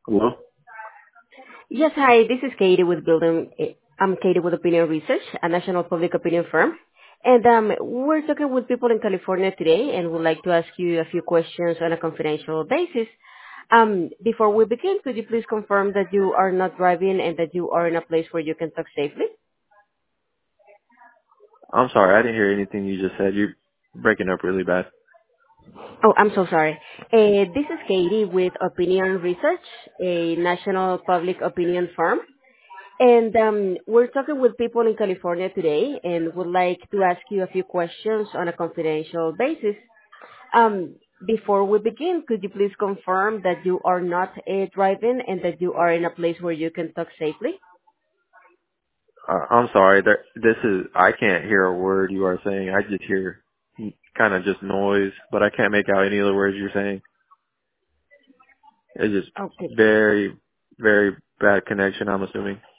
Hello? Yes, hi. This is Katie with Building. I'm Katie with Opinion Research, a national public opinion firm. And we're talking with people in California today and would like to ask you a few questions on a confidential basis. Before we begin, could you please confirm that you are not driving and that you are in a place where you can talk safely? I'm sorry, I didn't hear anything you just said. You're breaking up really bad. Oh, I'm so sorry. This is Katie with Opinion Research, a national public opinion firm. And we're talking with people in California today and would like to ask you a few questions on a confidential basis. Um, Before we begin, could you please confirm that you are not driving and that you are in a place where you can talk safely? I'm sorry, I can't hear a word you are saying. I just hear kind of just noise, but I can't make out any of the words you're saying. It's just Okay. very, very bad connection, I'm assuming.